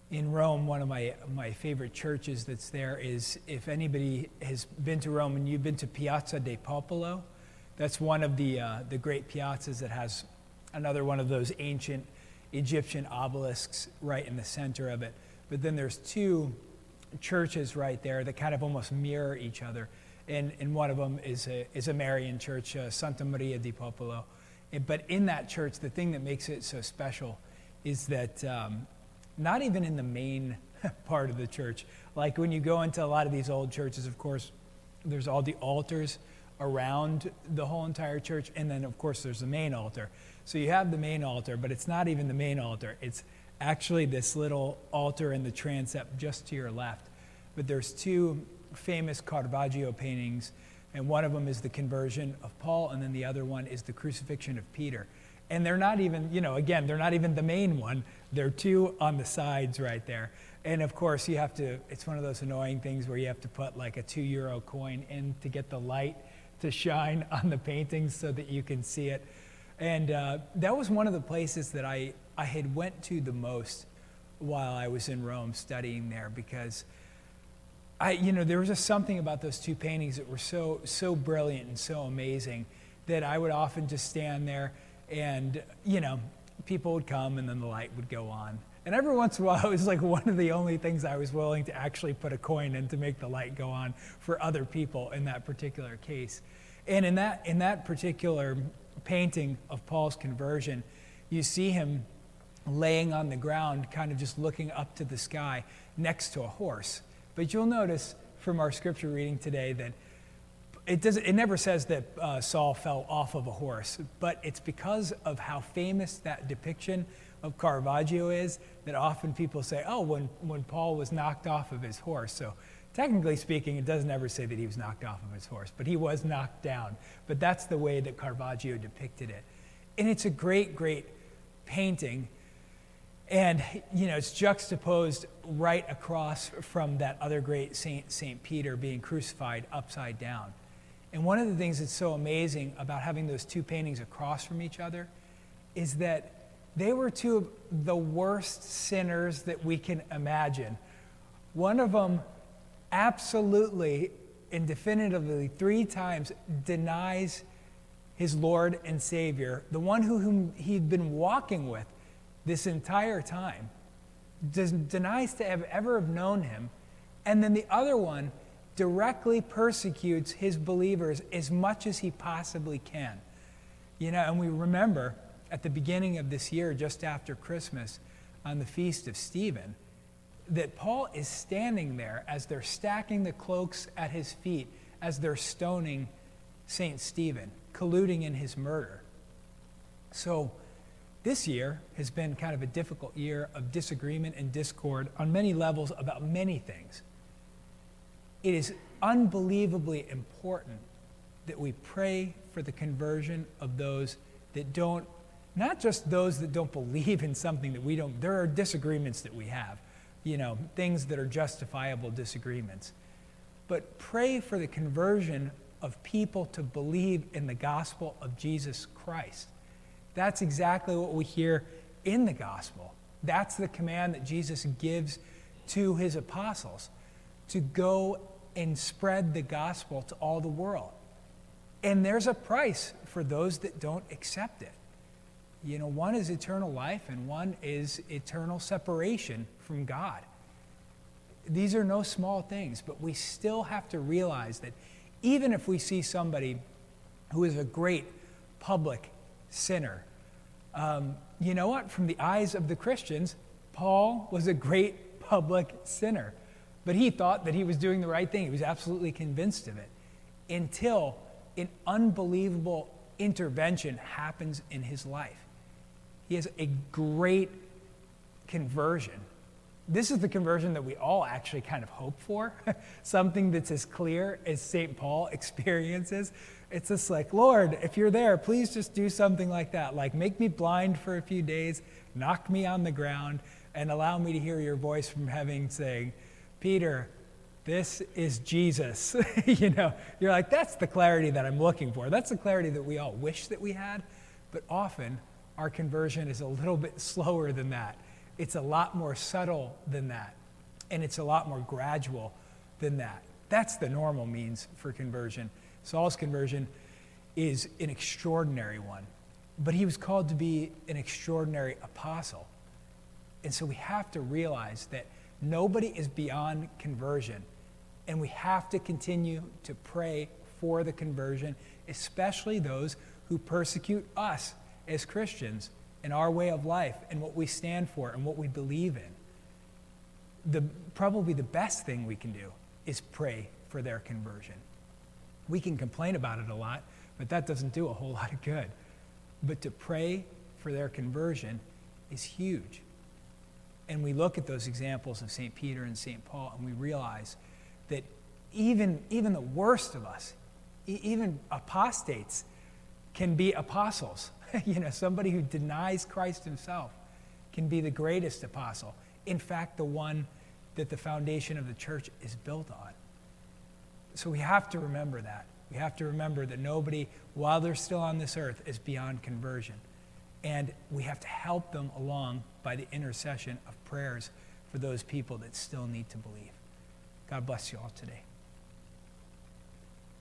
in Rome, one of my favorite churches that's there is, if anybody has been to Rome and you've been to Piazza del Popolo, that's one of the great piazzas that has another one of those ancient Egyptian obelisks right in the center of it. But then there's two churches right there that kind of almost mirror each other. And one of them is a Marian church, Santa Maria di Popolo. But in that church, the thing that makes it so special is that not even in the main part of the church, like when you go into a lot of these old churches, of course, there's all the altars around the whole entire church, and then of course there's the main altar. So you have the main altar, but it's not even the main altar. It's actually this little altar in the transept just to your left. But there's two famous Caravaggio paintings, and one of them is the conversion of Paul, and then the other one is the crucifixion of Peter. And they're not even, again, they're not even the main one. They're two on the sides right there. And of course, it's one of those annoying things where you have to put like a €2 coin in to get the light to shine on the paintings so that you can see it. And that was one of the places that I had went to the most while I was in Rome studying there, because there was just something about those two paintings that were so brilliant and so amazing that I would often just stand there and, people would come and then the light would go on. And every once in a while, it was like one of the only things I was willing to actually put a coin in to make the light go on for other people in that particular case. And in that particular painting of Paul's conversion, you see him laying on the ground, kind of just looking up to the sky next to a horse. But you'll notice from our scripture reading today that it never says that Saul fell off of a horse, but it's because of how famous that depiction of Caravaggio is that often people say, oh, when Paul was knocked off of his horse. So technically speaking, it doesn't ever say that he was knocked off of his horse, but he was knocked down. But that's the way that Caravaggio depicted it. And it's a great, great painting. And, it's juxtaposed right across from that other great Saint Peter being crucified upside down. And one of the things that's so amazing about having those two paintings across from each other is that they were two of the worst sinners that we can imagine. One of them absolutely and definitively 3 times denies his Lord and Savior, the one whom he'd been walking with this entire time, denies to ever have known him. And then the other one directly persecutes his believers as much as he possibly can. And we remember at the beginning of this year, just after Christmas, on the feast of Stephen, that Paul is standing there as they're stacking the cloaks at his feet, as they're stoning St. Stephen, colluding in his murder. So this year has been kind of a difficult year of disagreement and discord on many levels about many things. It is unbelievably important that we pray for the conversion of those that don't, not just those that don't believe in something that we don't. There are disagreements that we have, things that are justifiable disagreements. But pray for the conversion of people to believe in the gospel of Jesus Christ. That's exactly what we hear in the gospel. That's the command that Jesus gives to his apostles, to go and spread the gospel to all the world. And there's a price for those that don't accept it. One is eternal life and one is eternal separation from God. These are no small things, but we still have to realize that even if we see somebody who is a great public sinner, you know what? From the eyes of the Christians, Paul was a great public sinner. But he thought that he was doing the right thing. He was absolutely convinced of it until an unbelievable intervention happens in his life. He has a great conversion. This is the conversion that we all actually kind of hope for, something that's as clear as St. Paul experiences. It's just like, Lord, if you're there, please just do something like that. Like, make me blind for a few days, knock me on the ground, and allow me to hear your voice from heaven saying, Peter, this is Jesus. You're like, that's the clarity that I'm looking for. That's the clarity that we all wish that we had. But often, our conversion is a little bit slower than that. It's a lot more subtle than that, and it's a lot more gradual than that. That's the normal means for conversion. Saul's conversion is an extraordinary one, but he was called to be an extraordinary apostle. And so we have to realize that nobody is beyond conversion, and we have to continue to pray for the conversion, especially those who persecute us as Christians in our way of life and what we stand for and what we believe in. Probably the best thing we can do is pray for their conversion. We can complain about it a lot, but that doesn't do a whole lot of good. But to pray for their conversion is huge. And we look at those examples of St. Peter and St. Paul, and we realize that even the worst of us, even apostates, can be apostles. Somebody who denies Christ himself can be the greatest apostle. In fact, the one that the foundation of the church is built on. So we have to remember that. We have to remember that nobody, while they're still on this earth, is beyond conversion. And we have to help them along by the intercession of prayers for those people that still need to believe. God bless you all today.